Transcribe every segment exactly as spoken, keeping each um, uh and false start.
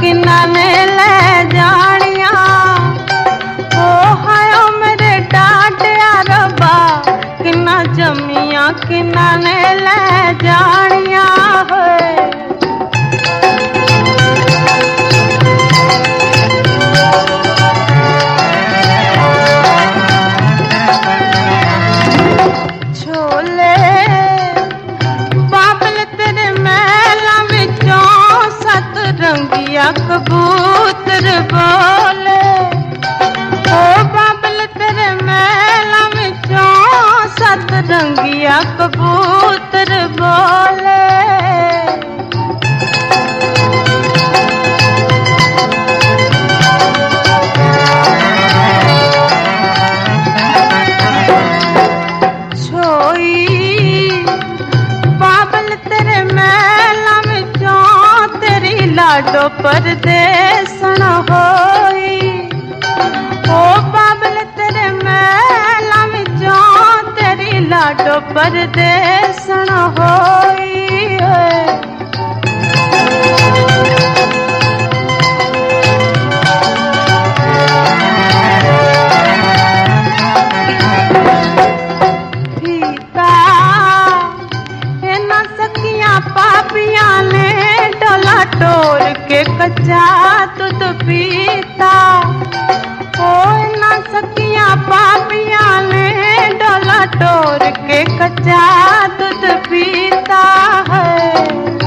किन्ना ने ले जानिया। ओ हायो मेरे डाटिया रब्बा किन्ना जमिया किन्ना ने ले जानिया। छोले बाबल तेरे महला विचों सत रंगिया कबूतर बोले। ओ बाबल तेरे महला विचों सत रंगिया कबूतर बोले। बाबल तेरे महला विचों तेरी लाडो परदेसन होई। ओ बाबल तेरे महला विचों तेरी लाडो परदेसन होई। पापिया ने डोला टोर के कच्चा दूध पीता। ओ ना सकिया पापिया ने डोला टोर के कच्चा दूध पीता है।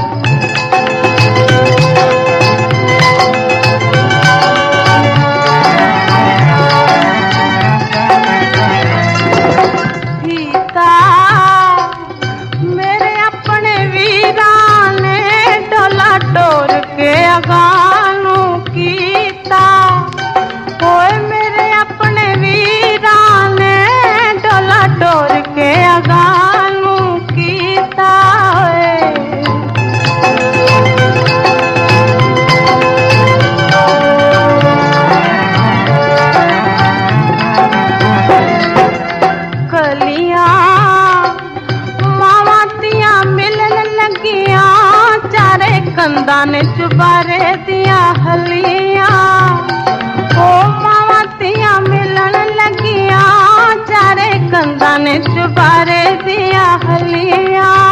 पीता टोर के अगानू कीता। ओए मेरे अपने वीरा ने डोला टोर के अगानू कीता। कलियां मावातियां मिलन लगियां चारे कंधा ने चुबारे दिया हलिया। ओ मावातियां मिलन लगिया चारे कंधा ने चुबारे दिया हलिया।